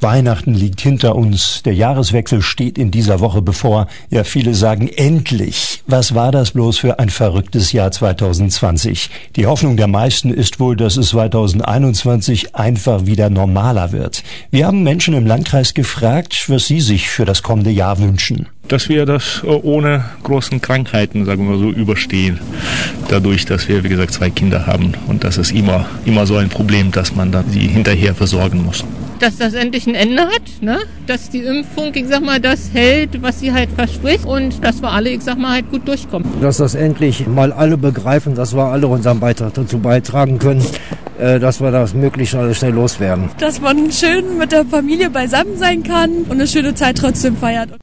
Weihnachten liegt hinter uns, der Jahreswechsel steht in dieser Woche bevor. Ja, viele sagen endlich. Was war das bloß für ein verrücktes Jahr 2020? Die Hoffnung der meisten ist wohl, dass es 2021 einfach wieder normaler wird. Wir haben Menschen im Landkreis gefragt, was sie sich für das kommende Jahr wünschen. Dass wir das ohne großen Krankheiten, sagen wir mal so, überstehen. Dadurch, dass wir, wie gesagt, 2 Kinder haben. Und das ist immer so ein Problem, dass man dann sie hinterher versorgen muss. Dass das endlich ein Ende hat, ne? Dass die Impfung, ich sag mal, das hält, was sie halt verspricht und dass wir alle, ich sag mal, halt gut durchkommen. Dass das endlich mal alle begreifen, dass wir alle unseren Beitrag dazu beitragen können, dass wir das möglichst alles schnell loswerden. Dass man schön mit der Familie beisammen sein kann und eine schöne Zeit trotzdem feiert.